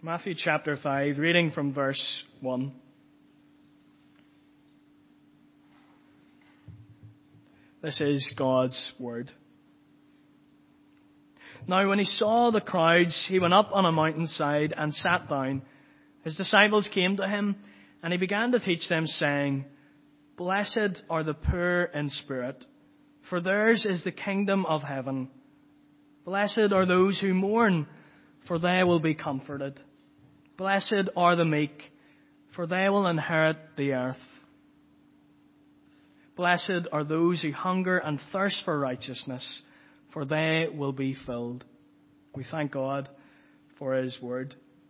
Matthew chapter 5, reading from verse 1. This is God's word. Now when he saw the crowds, he went up on a mountainside and sat down. His disciples came to him, and he began to teach them, saying, Blessed are the poor in spirit, for theirs is the kingdom of heaven. Blessed are those who mourn, for they will be comforted. Blessed are the meek, for they will inherit the earth. Blessed are those who hunger and thirst for righteousness, for they will be filled. We thank God for his word.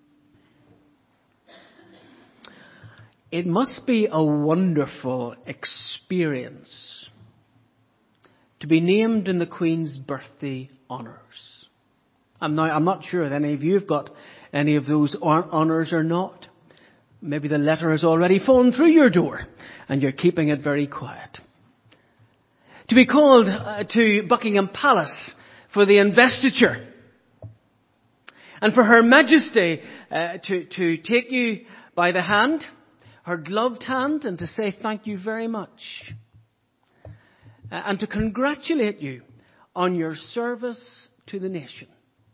It must be a wonderful experience to be named in the Queen's birthday honours. I'm not sure if any of you have got any of those honours or not. Maybe the letter has already fallen through your door and you're keeping it very quiet. To be called to Buckingham Palace for the investiture, and for Her Majesty to take you by the hand, her gloved hand, and to say thank you very much, and to congratulate you on your service to the nation.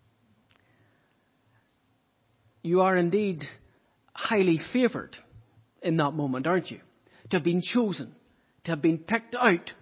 You are indeed highly favoured in that moment, aren't you? To have been chosen, to have been picked out.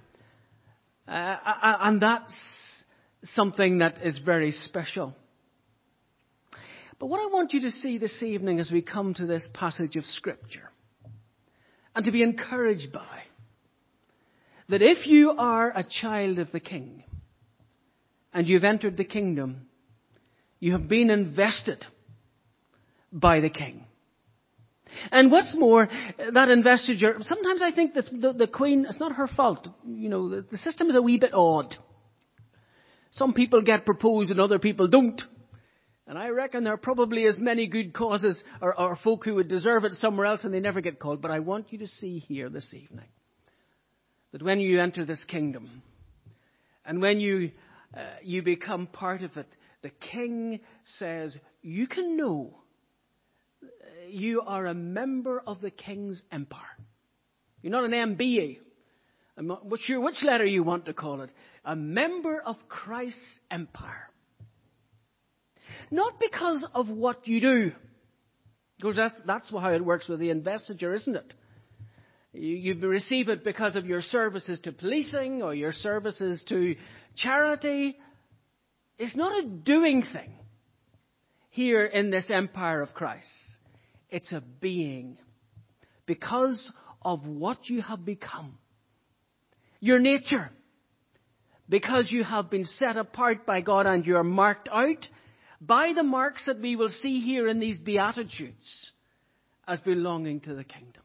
And that's something that is very special. But what I want you to see this evening as we come to this passage of Scripture, and to be encouraged by, that if you are a child of the King, and you've entered the kingdom, you have been invested by the King. And what's more, that investiture, sometimes I think that the Queen, it's not her fault. You know, the system is a wee bit odd. Some people get proposed and other people don't. And I reckon there are probably as many good causes or folk who would deserve it somewhere else and they never get called. But I want you to see here this evening that when you enter this kingdom and when you become part of it, the King says, you can know you are a member of the King's empire. You're not an MBA. I'm not sure which letter you want to call it. A member of Christ's empire. Not because of what you do. Because that's how it works with the investiture, isn't it? You receive it because of your services to policing or your services to charity. It's not a doing thing here in this empire of Christ. It's a being because of what you have become. Your nature. Because you have been set apart by God and you are marked out by the marks that we will see here in these Beatitudes as belonging to the kingdom.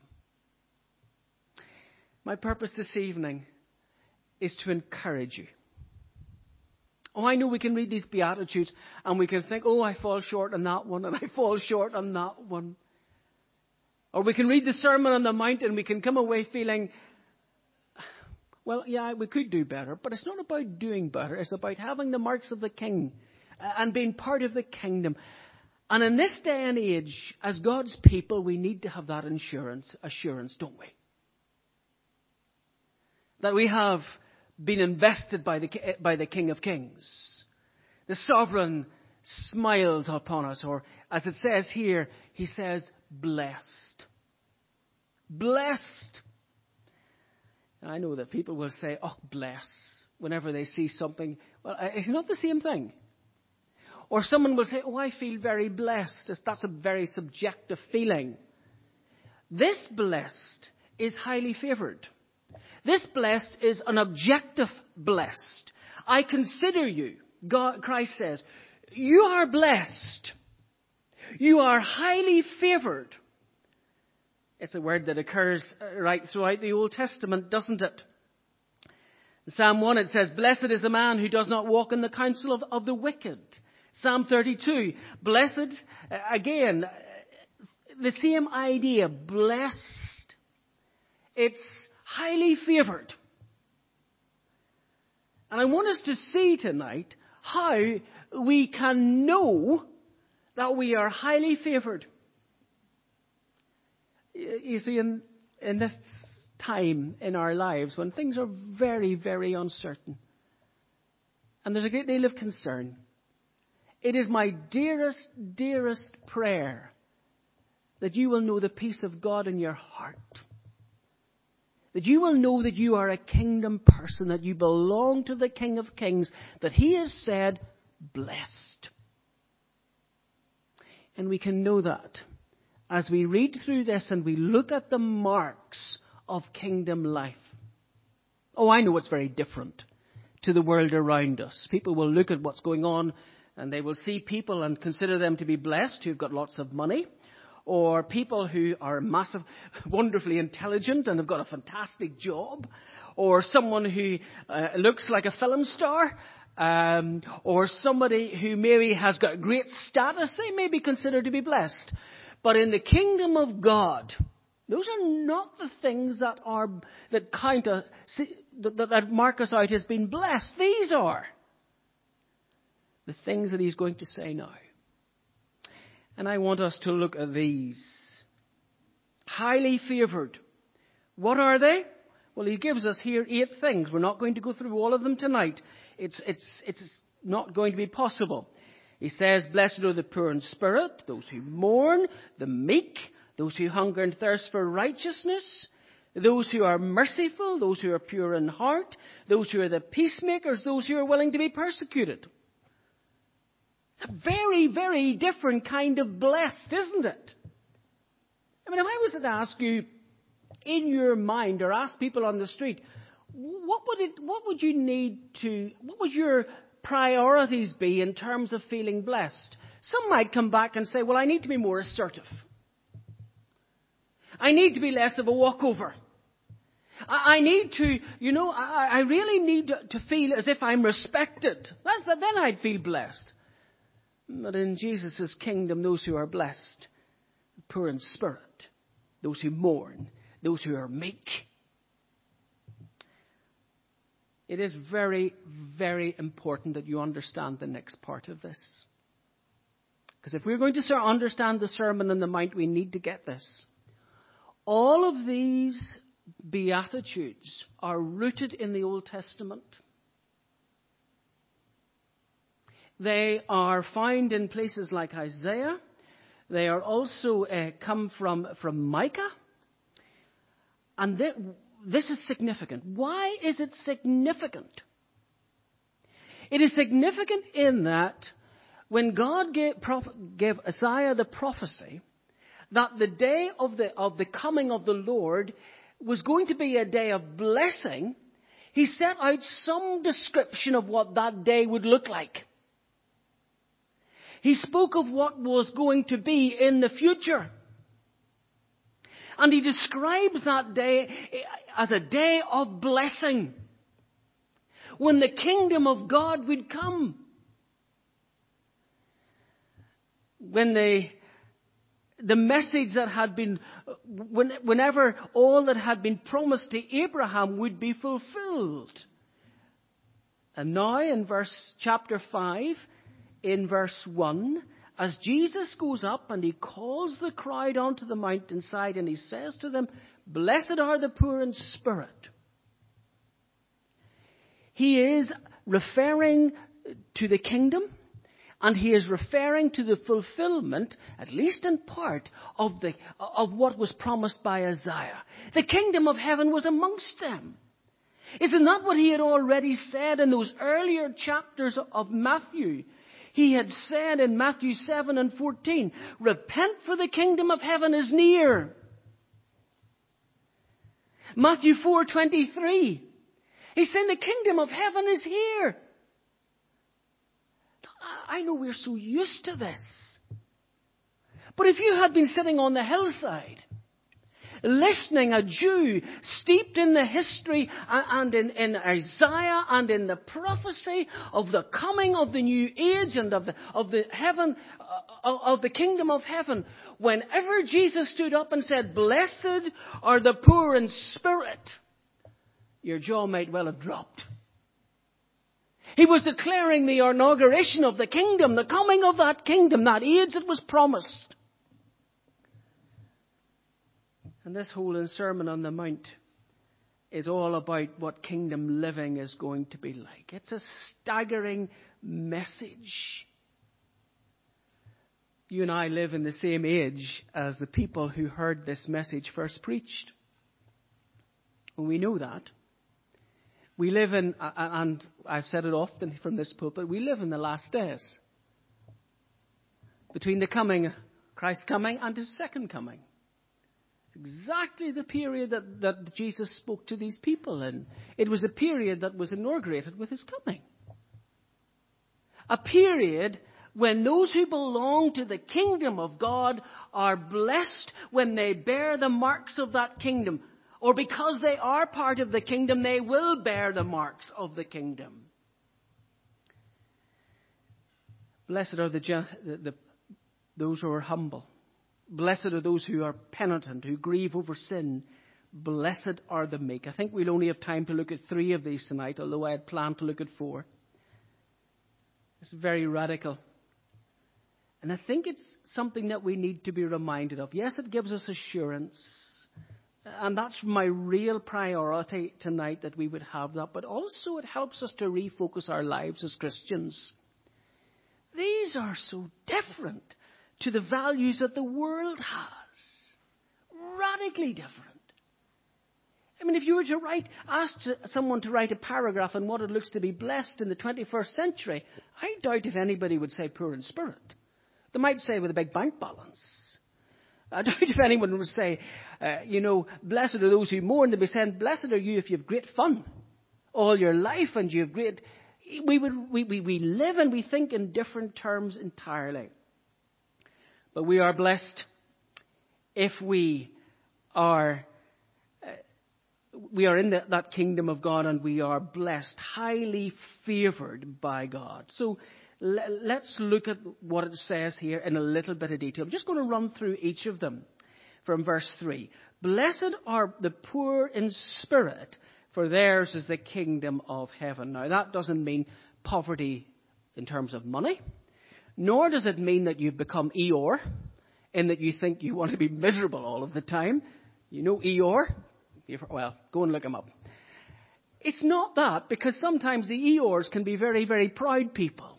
My purpose this evening is to encourage you. Oh, I know we can read these Beatitudes and we can think, oh, I fall short on that one and I fall short on that one. Or we can read the Sermon on the Mount and we can come away feeling, well, yeah, we could do better. But it's not about doing better. It's about having the marks of the King and being part of the kingdom. And in this day and age, as God's people, we need to have that assurance, don't we? That we have been invested by the King of Kings. The sovereign smiles upon us, or as it says here, he says, blessed. Blessed. And I know that people will say, oh, bless, whenever they see something. Well, it's not the same thing. Or someone will say, oh, I feel very blessed. That's a very subjective feeling. This blessed is highly favoured. This blessed is an objective blessed. I consider you, Christ says, you are blessed. You are highly favoured. It's a word that occurs right throughout the Old Testament, doesn't it? In Psalm 1 it says, blessed is the man who does not walk in the counsel of the wicked. Psalm 32, blessed, again, the same idea, blessed. It's highly favoured. And I want us to see tonight how we can know that we are highly favored. You see, in this time in our lives when things are very, very uncertain and there's a great deal of concern, it is my dearest, dearest prayer that you will know the peace of God in your heart. That you will know that you are a kingdom person, that you belong to the King of Kings, that He has said, blessed. And we can know that as we read through this and we look at the marks of kingdom life. Oh, I know it's very different to the world around us. People will look at what's going on and they will see people and consider them to be blessed who've got lots of money, or people who are wonderfully intelligent and have got a fantastic job, or someone who looks like a film star, or somebody who maybe has got great status. They may be considered to be blessed. But in the kingdom of God, those are not the things that mark us out as being blessed. These are the things that He's going to say now. And I want us to look at these. Highly favored. What are they? Well, He gives us here 8 things. We're not going to go through all of them tonight. It's not going to be possible. He says, blessed are the poor in spirit, those who mourn, the meek, those who hunger and thirst for righteousness, those who are merciful, those who are pure in heart, those who are the peacemakers, those who are willing to be persecuted. It's a very, very different kind of blessed, isn't it? I mean, if I was to ask you in your mind, or ask people on the street, what would your priorities be in terms of feeling blessed? Some might come back and say, well, I need to be more assertive. I need to be less of a walkover. I need to, I really need to feel as if I'm respected. Then I'd feel blessed. But in Jesus' kingdom, those who are blessed, poor in spirit, those who mourn, those who are meek. It is very, very important that you understand the next part of this. Because if we're going to understand the Sermon on the Mount, we need to get this. All of these Beatitudes are rooted in the Old Testament. They are found in places like Isaiah. They are also come from Micah. And this is significant. Why is it significant? It is significant in that when God gave Isaiah the prophecy that the day of the coming of the Lord was going to be a day of blessing, He set out some description of what that day would look like. He spoke of what was going to be in the future. And He describes that day as a day of blessing, when the kingdom of God would come. When the message that had been, whenever all that had been promised to Abraham would be fulfilled. And now in chapter 5, in verse 1, as Jesus goes up and He calls the crowd onto the mountainside and He says to them, blessed are the poor in spirit. He is referring to the kingdom, and He is referring to the fulfillment, at least in part, of what was promised by Isaiah. The kingdom of heaven was amongst them. Isn't that what He had already said in those earlier chapters of Matthew? He had said in Matthew 7 and 14, repent, for the kingdom of heaven is near. Matthew 4:23, He's saying the kingdom of heaven is here. I know we're so used to this. But if you had been sitting on the hillside, listening, a Jew steeped in the history and in Isaiah and in the prophecy of the coming of the new age and of the heaven, of the kingdom of heaven, whenever Jesus stood up and said, blessed are the poor in spirit, your jaw might well have dropped. He was declaring the inauguration of the kingdom, the coming of that kingdom, that age that was promised. And this whole Sermon on the Mount is all about what kingdom living is going to be like. It's a staggering message. You and I live in the same age as the people who heard this message first preached. And we know that. We live in, and I've said it often from this pulpit, we live in the last days. Between the coming, Christ's coming, and His second coming. Exactly the period that Jesus spoke to these people in. It was a period that was inaugurated with His coming. A period when those who belong to the kingdom of God are blessed when they bear the marks of that kingdom. Or because they are part of the kingdom, they will bear the marks of the kingdom. Blessed are those who are humble. Blessed are those who are penitent, who grieve over sin. Blessed are the meek. I think we'll only have time to look at 3 of these tonight, although I had planned to look at 4. It's very radical. And I think it's something that we need to be reminded of. Yes, it gives us assurance. And that's my real priority tonight, that we would have that. But also it helps us to refocus our lives as Christians. These are so different to the values that the world has. Radically different. I mean, if you were to ask someone to write a paragraph on what it looks to be blessed in the 21st century, I doubt if anybody would say poor in spirit. They might say with a big bank balance. I doubt if anyone would say, blessed are those who mourn. They'd be saying, blessed are you if you have great fun all your life and you have great... We live and we think in different terms entirely. But we are blessed if we are in that kingdom of God, and we are blessed, highly favored by God. So let's look at what it says here in a little bit of detail. I'm just going to run through each of them from verse 3. Blessed are the poor in spirit, for theirs is the kingdom of heaven. Now, that doesn't mean poverty in terms of money, nor does it mean that you've become Eeyore, in that you think you want to be miserable all of the time. You know Eeyore? Well, go and look him up. It's not that, because sometimes the Eeyores can be very, very proud people.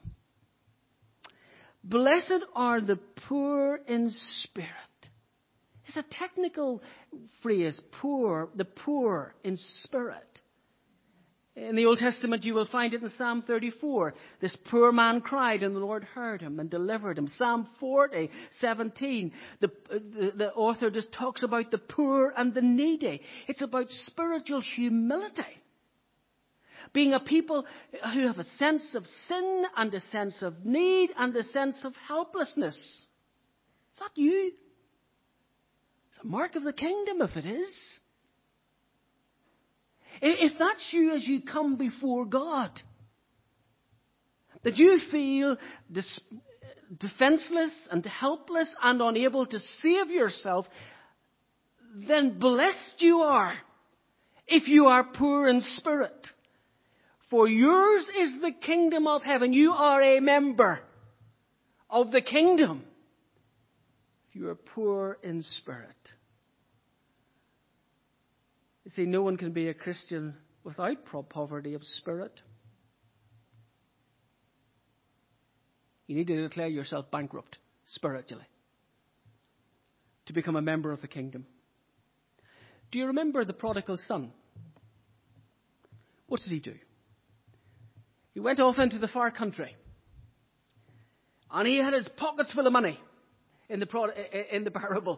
Blessed are the poor in spirit. It's a technical phrase, poor, the poor in spirit. In the Old Testament, you will find it in Psalm 34. This poor man cried, and the Lord heard him and delivered him. Psalm 40:17. The author just talks about the poor and the needy. It's about spiritual humility. Being a people who have a sense of sin and a sense of need and a sense of helplessness. Is that you? It's a mark of the kingdom if it is. If that's you as you come before God, that you feel defenseless and helpless and unable to save yourself, then blessed you are if you are poor in spirit. For yours is the kingdom of heaven. You are a member of the kingdom if you are poor in spirit. You see, no one can be a Christian without poverty of spirit. You need to declare yourself bankrupt spiritually to become a member of the kingdom. Do you remember the prodigal son? What did he do? He went off into the far country, and he had his pockets full of money in the parable.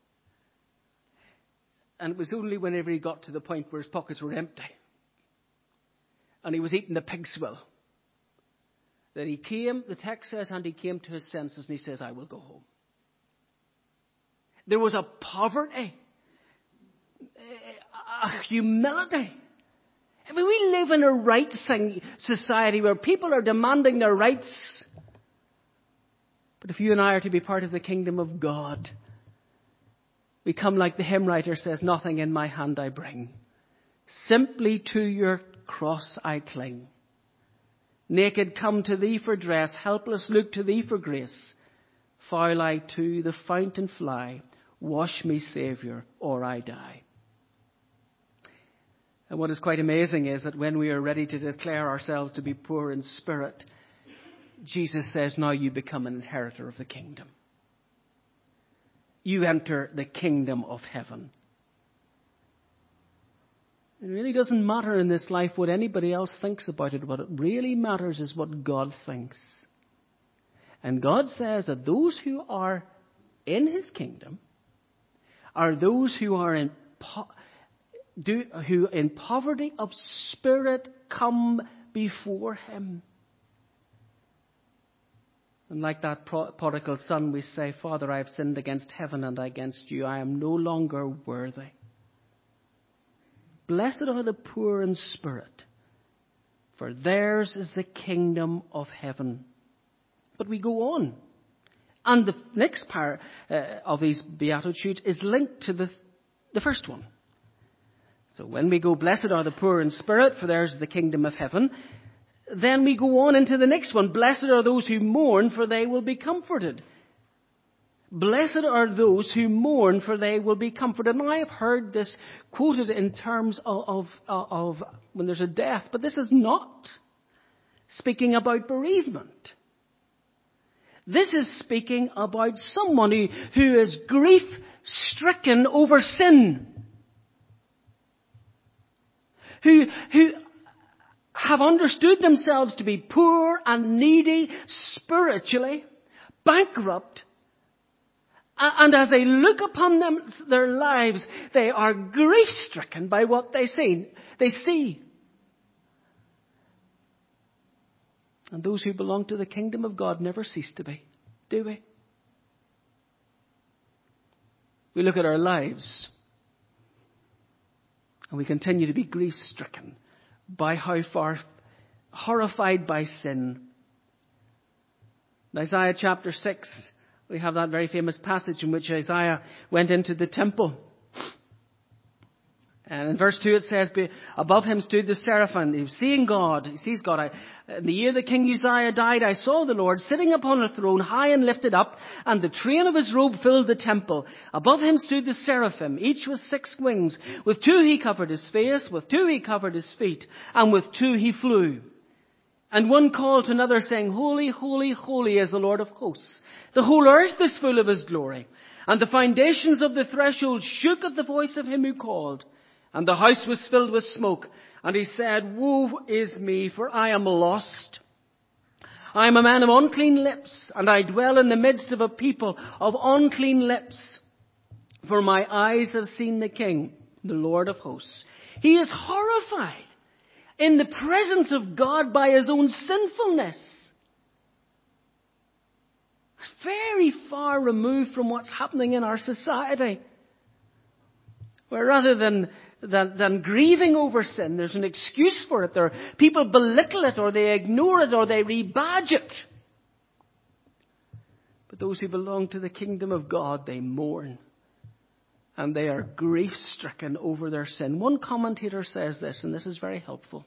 And it was only whenever he got to the point where his pockets were empty and he was eating the pig's swill that he came, the text says, and he came to his senses, and he says, I will go home. There was a poverty, a humility. I mean, we live in a rights society where people are demanding their rights. But if you and I are to be part of the kingdom of God, we come like the hymn writer says, nothing in my hand I bring. Simply to your cross I cling. Naked come to thee for dress, helpless look to thee for grace. Foul I to the fountain fly, wash me, Saviour, or I die. And what is quite amazing is that when we are ready to declare ourselves to be poor in spirit, Jesus says, now you become an inheritor of the kingdom. You enter the kingdom of heaven. It really doesn't matter in this life what anybody else thinks about it. What it really matters is what God thinks. And God says that those who are in His kingdom are those who are who in poverty of spirit come before Him. And like that prodigal son, we say, Father, I have sinned against heaven and against you. I am no longer worthy. Blessed are the poor in spirit, for theirs is the kingdom of heaven. But we go on. And the next part of these Beatitudes is linked to the first one. So when we go, blessed are the poor in spirit, for theirs is the kingdom of heaven. Then we go on into the next one. Blessed are those who mourn, for they will be comforted. Blessed are those who mourn, for they will be comforted. And I have heard this quoted in terms of when there's a death, but this is not speaking about bereavement. This is speaking about someone who is grief-stricken over sin. Who have understood themselves to be poor and needy spiritually, bankrupt, and as they look upon their lives, they are grief-stricken by what they see. And those who belong to the kingdom of God never cease to be, do we? We look at our lives and we continue to be grief-stricken by how far horrified by sin. In Isaiah chapter 6, we have that very famous passage in which Isaiah went into the temple. And in verse 2 it says, above him stood the seraphim. He was seeing God. He sees God. In the year that King Uzziah died, I saw the Lord sitting upon a throne, high and lifted up, and the train of his robe filled the temple. Above him stood the seraphim, each with 6 wings. With 2 he covered his face, with 2 he covered his feet, and with 2 he flew. And one called to another, saying, Holy, holy, holy is the Lord of hosts. The whole earth is full of his glory. And the foundations of the threshold shook at the voice of him who called. And the house was filled with smoke. And he said, Woe is me, for I am lost. I am a man of unclean lips, and I dwell in the midst of a people of unclean lips. For my eyes have seen the King, the Lord of hosts. He is horrified in the presence of God by his own sinfulness. It's very far removed from what's happening in our society, where rather than grieving over sin, there's an excuse for it. People belittle it, or they ignore it, or they rebadge it. But those who belong to the kingdom of God, they mourn. And they are grief-stricken over their sin. One commentator says this, and this is very helpful.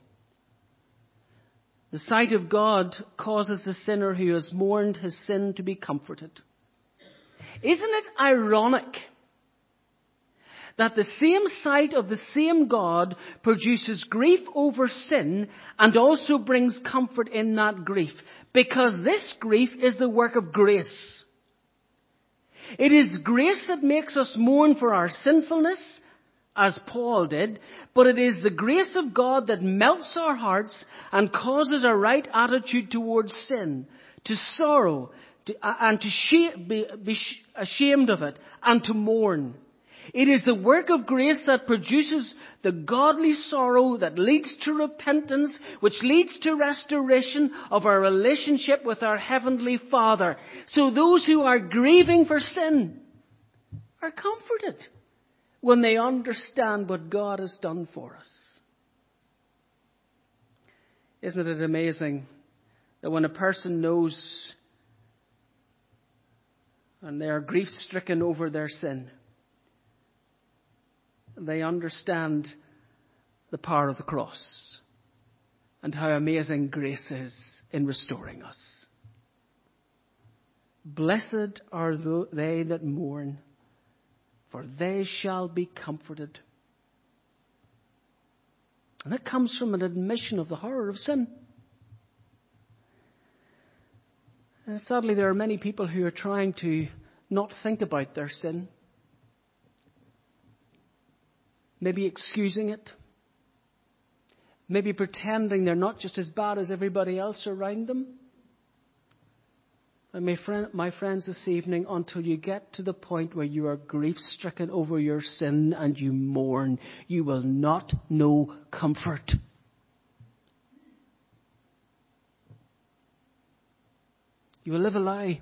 The sight of God causes the sinner who has mourned his sin to be comforted. Isn't it ironic that the same sight of the same God produces grief over sin and also brings comfort in that grief? Because this grief is the work of grace. It is grace that makes us mourn for our sinfulness, as Paul did, but it is the grace of God that melts our hearts and causes a right attitude towards sin, to sorrow, and to be ashamed of it, and to mourn. It is the work of grace that produces the godly sorrow that leads to repentance, which leads to restoration of our relationship with our Heavenly Father. So those who are grieving for sin are comforted when they understand what God has done for us. Isn't it amazing that when a person knows and they are grief-stricken over their sin, they understand the power of the cross. and how amazing grace is in restoring us. Blessed are they that mourn, for they shall be comforted. And that comes from an admission of the horror of sin. Sadly, there are many people who are trying to not think about their sin. Maybe excusing it. Maybe pretending they're not just as bad as everybody else around them. And my friends, this evening, until you get to the point where you are grief-stricken over your sin and you mourn, you will not know comfort. You will live a lie.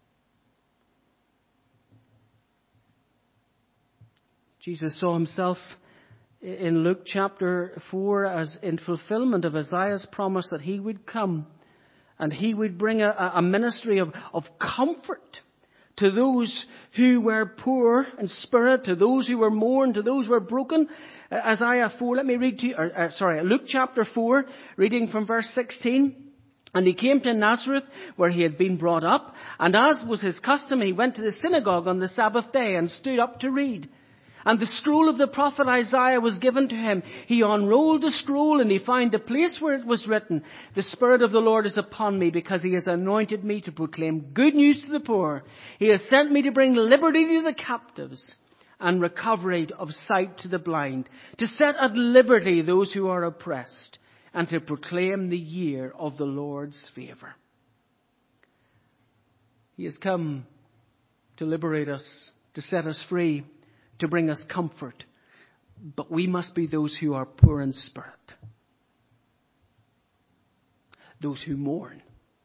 Jesus saw himself in Luke chapter 4 as in fulfillment of Isaiah's promise that he would come and he would bring a ministry of comfort to those who were poor in spirit, to those who were mourned, to those who were broken. Isaiah 4, let me read to you, Luke chapter 4, reading from verse 16. And he came to Nazareth, where he had been brought up, and as was his custom, he went to the synagogue on the Sabbath day and stood up to read. And the scroll of the prophet Isaiah was given to him. He unrolled the scroll and he found the place where it was written, "The Spirit of the Lord is upon me, because he has anointed me to proclaim good news to the poor. He has sent me to bring liberty to the captives and recovery of sight to the blind, to set at liberty those who are oppressed, and to proclaim the year of the Lord's favour." He has come to liberate us, to set us free, to bring us comfort. But we must be those who are poor in spirit. Those who mourn.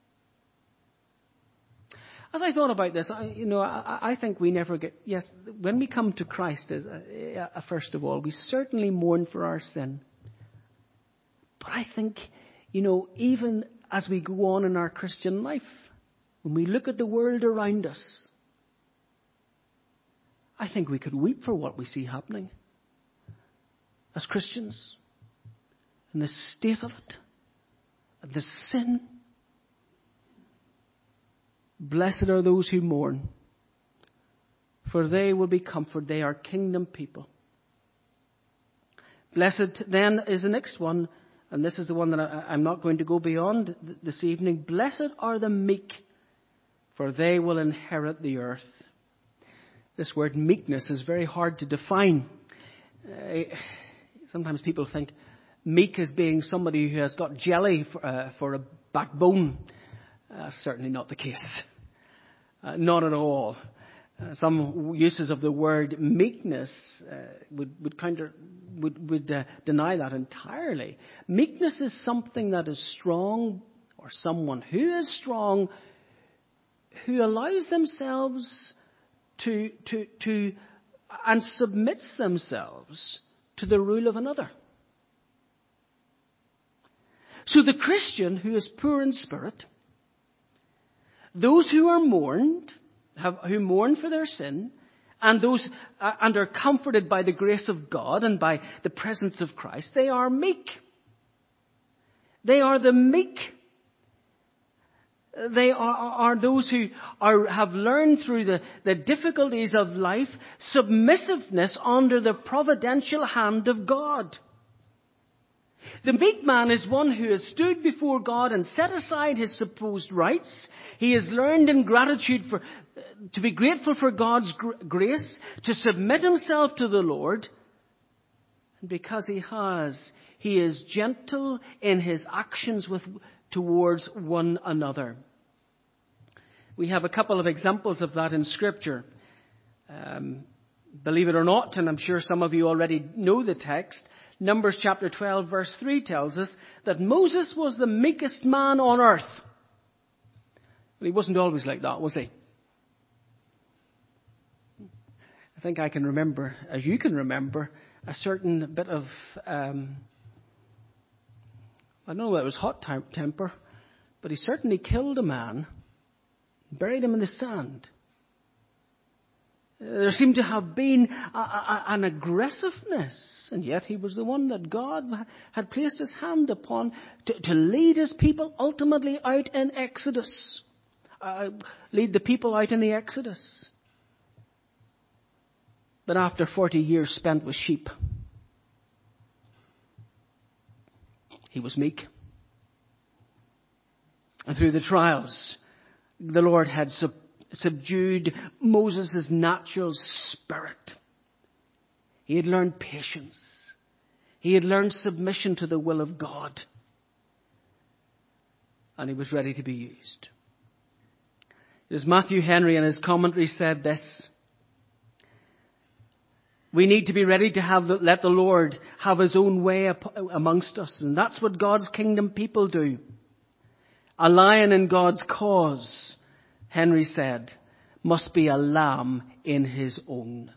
As I thought about this, I think we never get... Yes, when we come to Christ, first of all, we certainly mourn for our sin. But I think, even as we go on in our Christian life, when we look at the world around us, I think we could weep for what we see happening as Christians, and the state of it, and the sin. Blessed are those who mourn, for they will be comforted. They are kingdom people. Blessed then is the next one, and this is the one that I'm not going to go beyond this evening. Blessed are the meek, for they will inherit the earth. This word meekness is very hard to define. Sometimes people think meek as being somebody who has got jelly for a backbone. Certainly not the case. Not at all. Some uses of the word meekness would deny that entirely. Meekness is something that is strong, or someone who is strong, who allows themselves to and submits themselves to the rule of another. So the Christian who is poor in spirit, those who are mourned, who mourn for their sin, and those and are comforted by the grace of God and by the presence of Christ, they are meek. They are the meek. They are those who have learned through the difficulties of life submissiveness under the providential hand of God. The meek man is one who has stood before God and set aside his supposed rights. He has learned in gratitude to be grateful for God's grace, to submit himself to the Lord. And because he is gentle in his actions towards one another. We have a couple of examples of that in Scripture. Believe it or not, and I'm sure some of you already know the text, Numbers chapter 12 verse 3 tells us that Moses was the meekest man on earth. Well, he wasn't always like that, was he? I think I can remember, as you can remember, a certain bit of, I don't know whether it was hot temper, but he certainly killed a man, buried him in the sand. There seemed to have been an aggressiveness, and yet he was the one that God had placed his hand upon to lead his people ultimately out in Exodus. Lead the people out in the Exodus. But after 40 years spent with sheep, he was meek. And through the trials, the Lord had subdued Moses' natural spirit. He had learned patience. He had learned submission to the will of God. And he was ready to be used. As Matthew Henry in his commentary said this, we need to be ready to let the Lord have his own way amongst us. And that's what God's kingdom people do. A lion in God's cause, Henry said, must be a lamb in his own.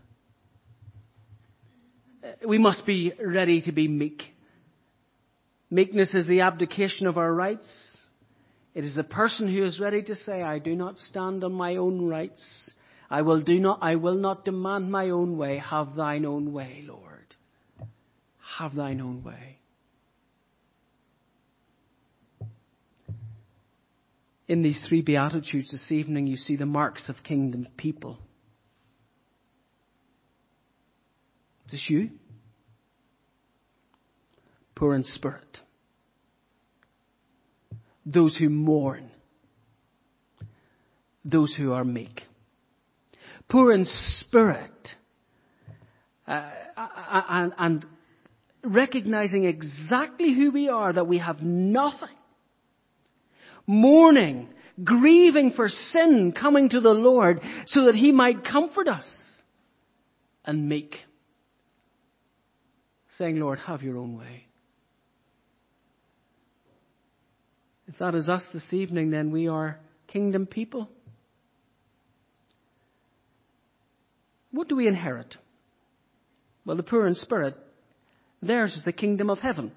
We must be ready to be meek. Meekness is the abdication of our rights. It is the person who is ready to say, I do not stand on my own rights. I will not demand my own way. Have thine own way, Lord. Have thine own way. In these three Beatitudes this evening, you see the marks of kingdom people. Is this you? Poor in spirit. Those who mourn. Those who are meek. Poor in spirit. And recognizing exactly who we are, that we have nothing. Mourning, grieving for sin, coming to the Lord so that he might comfort us. And meek. Saying, Lord, have your own way. If that is us this evening, then we are kingdom people. What do we inherit? Well, the poor in spirit, theirs is the kingdom of heaven.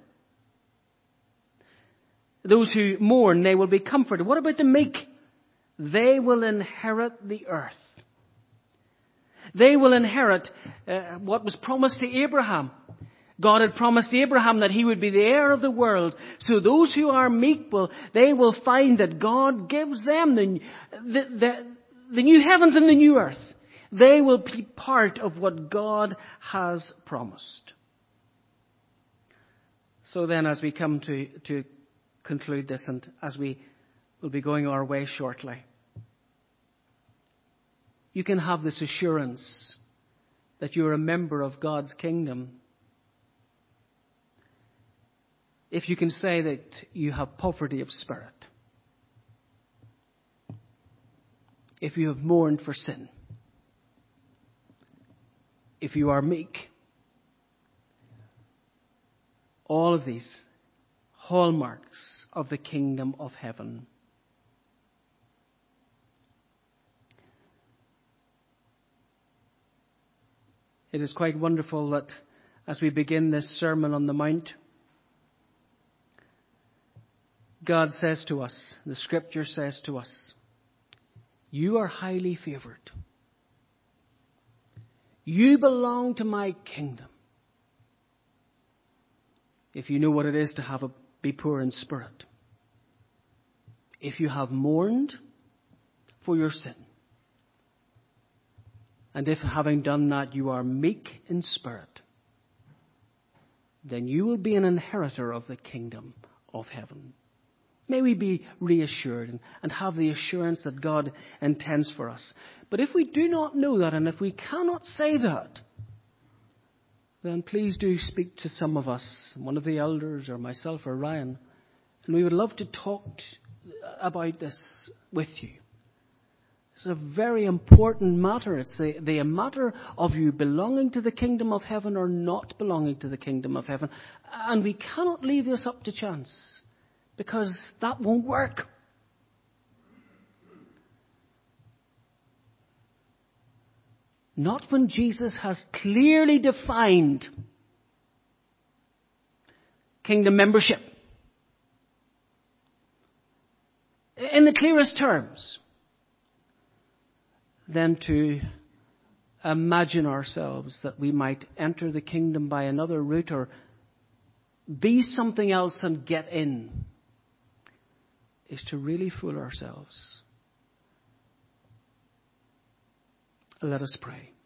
Those who mourn, they will be comforted. What about the meek? They will inherit the earth. They will inherit what was promised to Abraham. God had promised Abraham that he would be the heir of the world. So those who are meek, they will find that God gives them the new heavens and the new earth. They will be part of what God has promised. So then, as we come to conclude this, and as we will be going our way shortly, you can have this assurance that you're a member of God's kingdom. If you can say that you have poverty of spirit, if you have mourned for sin, if you are meek, all of these hallmarks of the kingdom of heaven. It is quite wonderful that as we begin this Sermon on the Mount, God says to us, the Scripture says to us, you are highly favored. You belong to my kingdom. If you know what it is to be poor in spirit. If you have mourned for your sin. And if having done that you are meek in spirit, then you will be an inheritor of the kingdom of heaven. May we be reassured and have the assurance that God intends for us. But if we do not know that, and if we cannot say that, then please do speak to some of us, one of the elders or myself or Ryan, and we would love to talk about this with you. It's a very important matter. It's the matter of you belonging to the kingdom of heaven or not belonging to the kingdom of heaven. And we cannot leave this up to chance, because that won't work. Not when Jesus has clearly defined kingdom membership in the clearest terms. Then to imagine ourselves that we might enter the kingdom by another route or be something else and get in is to really fool ourselves. Let us pray.